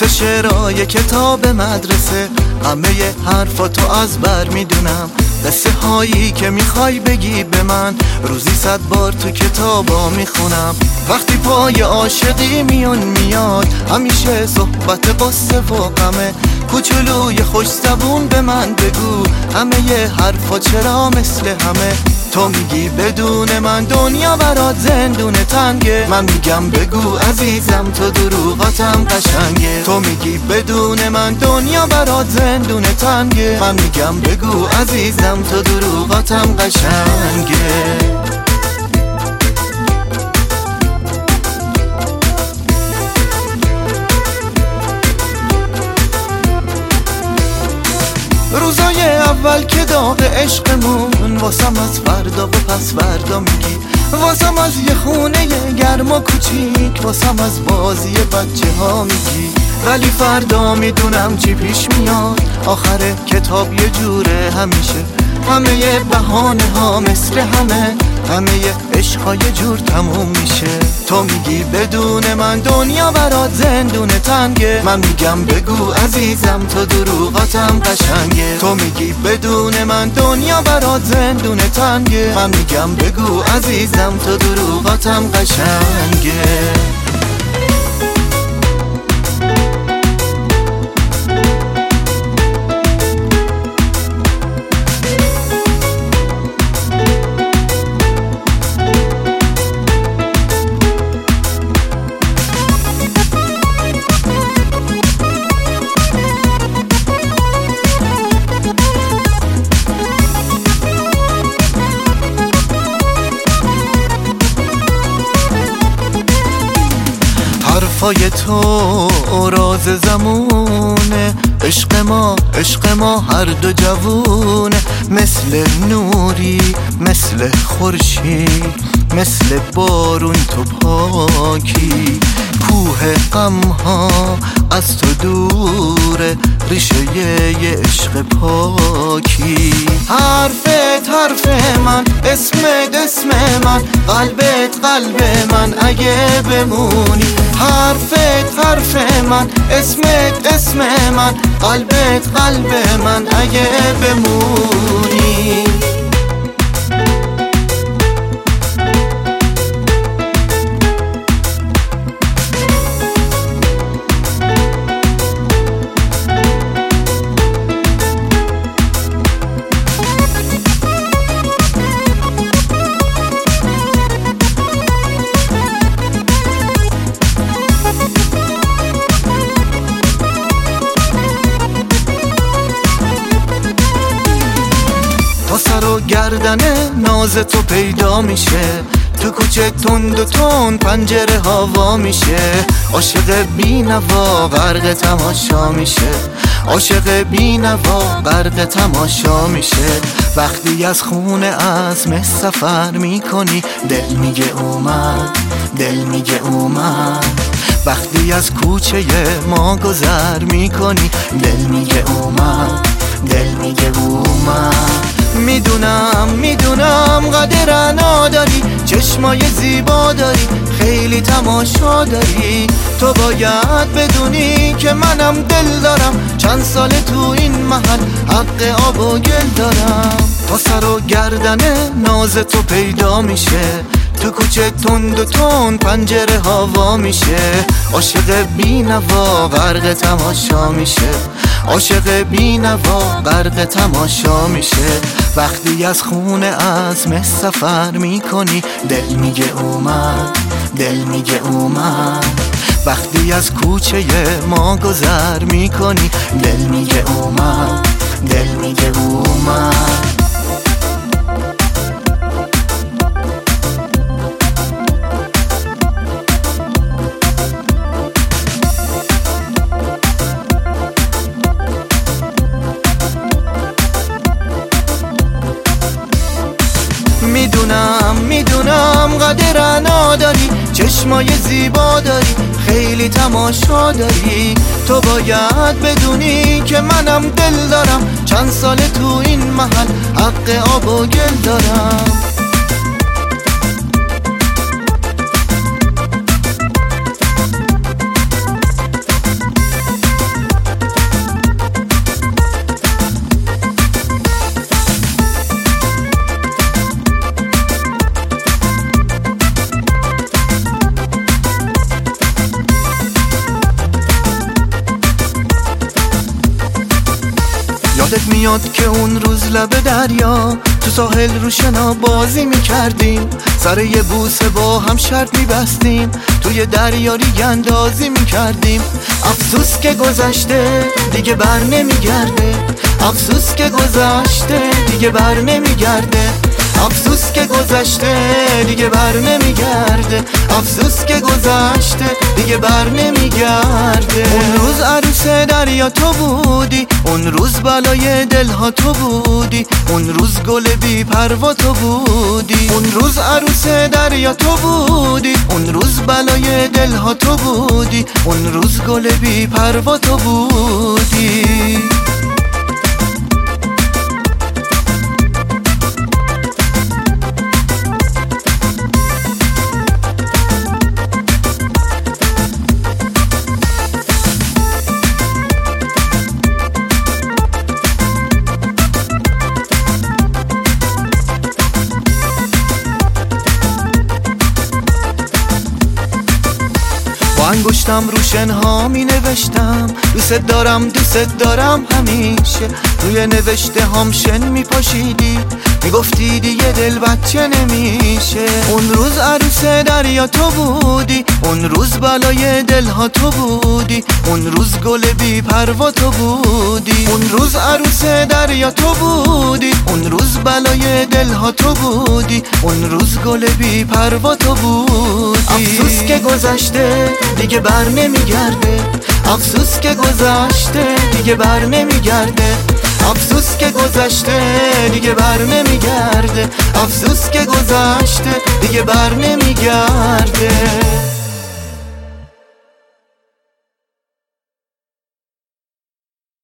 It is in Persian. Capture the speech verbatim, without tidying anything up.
مثل شعرهای کتاب مدرسه، همه حرفاتو از بر میدونم. قصه هایی که میخوای بگی به من، روزی صد بار تو کتابا میخونم. وقتی پای عاشقی میون میاد، همیشه صحبت قصه و غمه. کوچولوی خوش زبون به من بگو، همه حرفا چرا مثل همه؟ تو میگی بدون من دنیا برات زندون تنگه، من میگم بگو عزیزم تو دروغاتم قشنگه. تو میگی بدون من دنیا برات زندون تنگه، من میگم بگو عزیزم تو دروغاتم قشنگه. روزای اول که داغ عشقمون، واسم از فردا و پس فردا میگی، واسم از یه خونه گرم و کوچیک، واسم از بازی بچه ها میگی. ولی فردا میدونم چی پیش میاد، آخر کتاب یه جوره همیشه. همه بهانه ها مثل همه، همه عشقا یه جور تموم میشه. تو میگی بدون من دنیا برات زندون تنگه، من میگم بگو عزیزم تو دروغاتم قشنگه. تو میگی بدون من دنیا برات زندون تنگه، من میگم بگو عزیزم تو دروغاتم قشنگه. حرفای تو راز زمونه، عشق ما عشق ما هر دو جوونه. مثل نوری مثل خورشید، مثل بارون تو پاکی. کوه غم ها از تو دوره، ریشه یه عشق پاکی. حرفت حرف من، اسمت اسم من، قلبت قلب من اگه بمونی. حرفت حرف من، اسمت اسم من، قلبت قلب من اگه بمونی. تا سر و گردن ناز تو پیدا میشه، تو کوچه تند و تند پنجره هوا میشه. عاشق بی‌نوا غرق تماشا میشه، عاشق بی‌نوا غرق تماشا میشه. وقتی از خونه عزم سفر میکنی، دل میگه اومد، دل میگه اومد. وقتی از کوچه ما گذر میکنی، دل میگه اومد، دل میگه اومد. میدونم میدونم قدر نداری، چشمای زیبا داری، خیلی تماشا داری. تو باید بدونی که منم دل دارم، چند سال تو این محل حق آب و گل دارم. تا سر و گردن ناز تو پیدا میشه، تو کوچه تند و تند پنجره هوا میشه. عاشق بی‌نوا غرق تماشا میشه، عاشق بی‌نوا غرق تماشا میشه. وقتی از خونه عزم سفر میکنی، دل میگه اومد، دل میگه اومد. وقتی از کوچه ما گذر میکنی، دل میگه اومد، دل میگه اومد. میدونم میدونم قدر نداری، چشمای زیبا داری، خیلی تماشا داری. تو باید بدونی که منم دل دارم، چند سال تو این محل حق آب و گل دارم. یادت میاد که اون روز لب دریا تو ساحل رو شنا بازی میکردیم، سر یه بوسه با هم شرط میبستیم، توی دریا ریگ اندازی میکردیم. افسوس که گذشته دیگه بر نمیگرده، افسوس که گذشته دیگه بر نمیگرده، افسوس که گذشته دیگه بر نمیگرده، افسوس که گذشته دیگه بر نمیگرده. اون روز عروس دریا تو بودی، اون روز بلای دلها تو بودی، اون روز گل بی پروا تو بودی، اون روز عروس دریا تو بودی، اون روز بلای دلها تو بودی، اون روز گل بی پروا تو بودی. با انگشتم رو شنها می نوشتم دوست دارم دوست دارم همیشه، روی نوشته هم شن می پاشیدی، می گفتی دیگه دل بچه نمیشه. اون روز عروس دریا تو بودی، اون روز بلای دلها تو بودی، اون روز گل بی پروا تو بودی، اون روز عروس دریا تو بودی، اون روز بلای دلها تو بودی، اون روز گل بی پروا تو بودی. افسوس که گذشته دیگه بر نمیگرده، افسوس که گذشته دیگه بر نمیگرده، افسوس که گذشته دیگه بر نمیگرده، افسوس که گذشته دیگه بر نمیگرده.